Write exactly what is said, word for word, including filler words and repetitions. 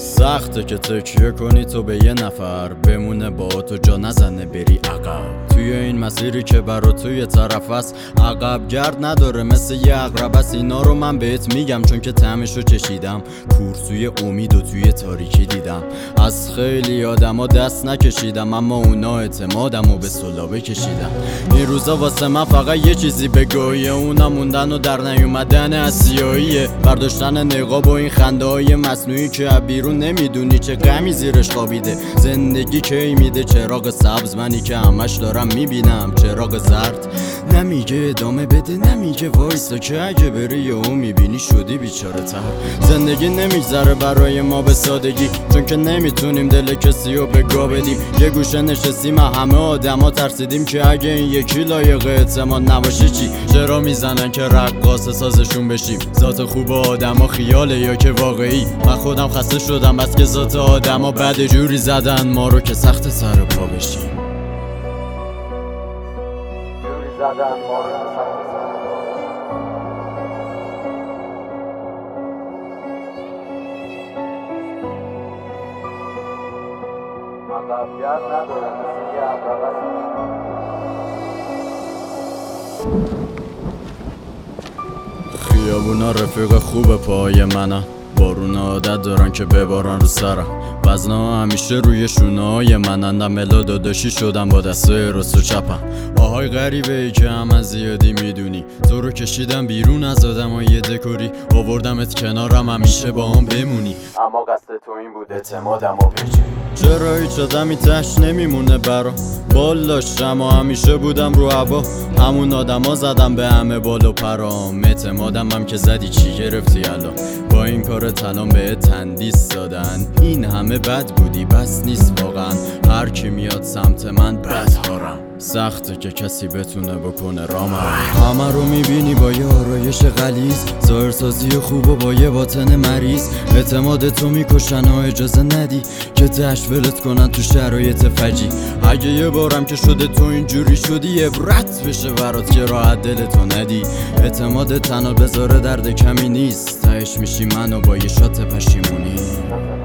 سخته که تکیه کنی تو به یه نفر، بمونه با تو جا نزنه بری عقب. توی این مسیری که برا توی طرف است عقب گرد نداره، مثل یه عقرب است. اینا رو من بهت میگم چون که طعمشو چشیدم. کورسوی امید و توی تاریکی دیدم. از خیلی آدما دست نکشیدم، اما اونا اعتمادمو به سلابه کشیدم. این روزا واسه من فقط یه چیزی بگویه، اونا موندن و در نیومدن اسیاییه. برداشتن نقاب و این خنده های مصنوعی که بیرون نمیدونی چه غمی زیرش خوابیده. زندگی کی میده چراغ سبز، منی که همش دارم میبینم چراغ زرد. نمیگه ادامه بده، نمیگه وایسا که اگه بری یهو میبینی شدی بیچاره تر. زندگی نمیگذره برای ما به سادگی، چون که نمیتونیم دل کسی رو به گا بدیم. یه گوشه نشستیم همه آدما ترسیدیم که اگه این یکی لایق اعتماد نباشه چی. چرا میزنن که رقاص سازشون بشیم؟ ذات خوب آدما خیاله یا که واقعی؟ من خودم خسته شدم بس که ذات آدما بعد جوری زدن ما رو که سخت سر پا بشیم. جوری زدن ما رو که سخت سر پا بشیم. عقب گرد نداره مثل یه عقرب است. خیابونا رفیق خوب پای منن، بارون عادت دارن که ببارن رو سرم. وزنا همیشه روی شونه‌های منن، ملا داداشی شدم با دستای راست و چپم. آهای غریبه ای که هم از زیادی میدونی، تو رو کشیدم بیرون از آدمای دکوری، آوردمت کنارم همیشه با هم بمونی. اما قصد تو این بود اعتمادم و پیچی. چرا هیچ آدمی تش نمیمونه برام؟ بال داشتم و همیشه بودم رو هوا، همون آدما زدم به همه بال و پرام. اعتمادم هم که زدی چی گرفتی الان؟ با این کار تنام به تندیس دادن. این همه بد بودی بس نیست واقعا، هر کی میاد سمت من بدهارم. سخته که کسی بتونه بکنه رامم. همه رو میبینی با یه آرایش غلیظ، ظاهرسازی خوب و با یه باطن مریض. اعتماد تو میکشن و اجازه ندی که تشویلت کنن تو شرایط فجی. اگه یه بارم که شده تو اینجوری شدی عبرت بشه برات که راحت دلتو ندی. اعتماد تنها بذاره درد کمی نیست، تهش میشی منو با یه شات پشیمونی.